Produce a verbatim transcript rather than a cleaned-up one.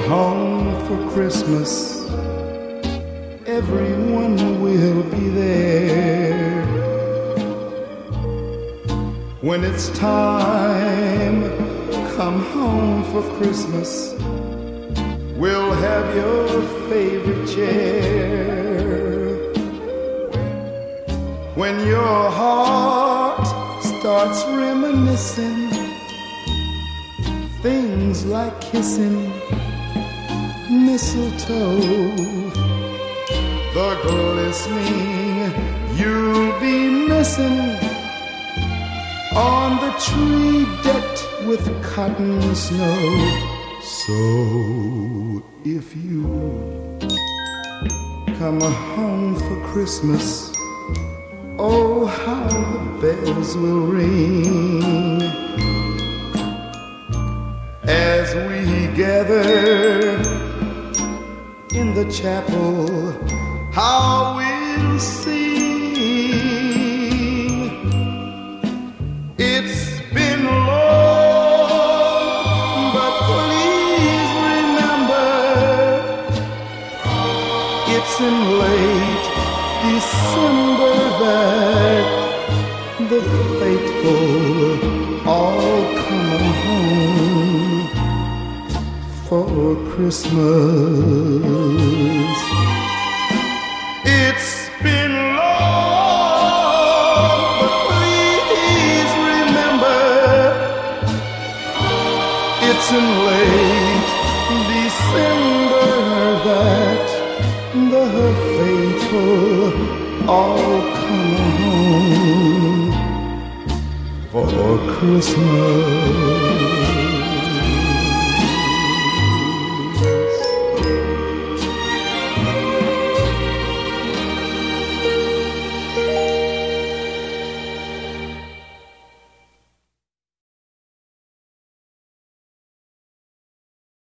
home for Christmas, everyone will be there. When it's time, come home for Christmas, we'll have your favorite chair. When your heart starts reminiscing things like kissing mistletoe, the glistening you'll be missing on the tree decked with cotton snow. So if you come home for Christmas, oh, how the bells will ring as we gather in the chapel. How we'll sing. It's been long, but please remember, it's in late December that the faithful all come home for Christmas. It's been long, but please remember, it's in late December that the faithful all come home for Christmas.